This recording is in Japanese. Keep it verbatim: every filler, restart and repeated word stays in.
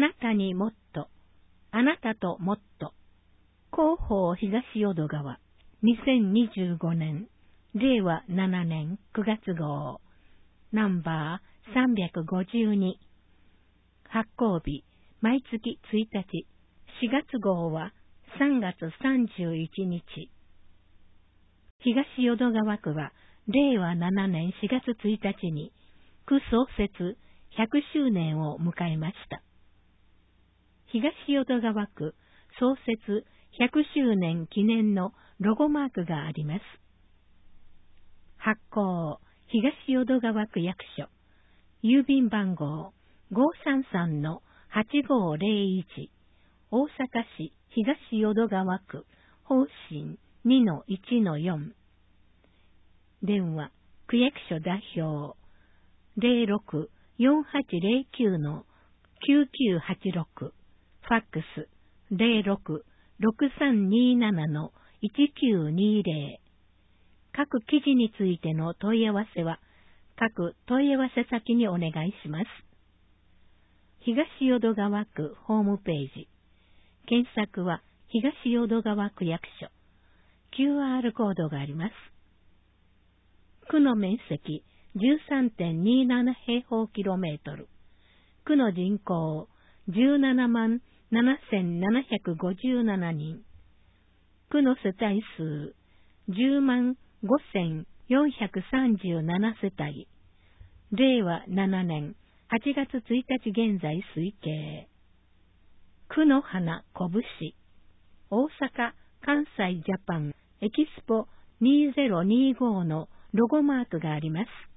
なたにもっと、あなたともっと。広報東淀川、にせんにじゅうごねん、れいわななねんくがつごう、ナンバーさんびゃくごじゅうに。発行日、毎月ついたち、しがつごうはさんがつさんじゅういちにち。東淀川区は、れいわななねんしがつついたちに、区創設ひゃくしゅうねんを迎えました。東淀川区創設ひゃくしゅうねん記念のロゴマークがあります。発行、東淀川区役所、郵便番号 ごーさんさんのはちごーぜろいち、大阪市東淀川区、方針 にのいちのよん。電話、区役所代表、ゼロろく よんはちゼロきゅうのきゅうきゅうはちろく、ファックス、ゼロろく ろくさんにななのいちきゅうにぜろ。各記事についての問い合わせは、各問い合わせ先にお願いします。東淀川区ホームページ。検索は東淀川区役所。キューアール コードがあります。区の面積 じゅうさんてんになな 平方キロメートル。区の人口じゅうななまんななせんななひゃくごじゅうななにん。区の世帯数じゅうまんごせんよんひゃくさんじゅうななせたい。れいわななねんはちがつついたち現在推計。区の花こぶし。大阪・関西ジャパンエキスポにせんにじゅうごのロゴマークがあります。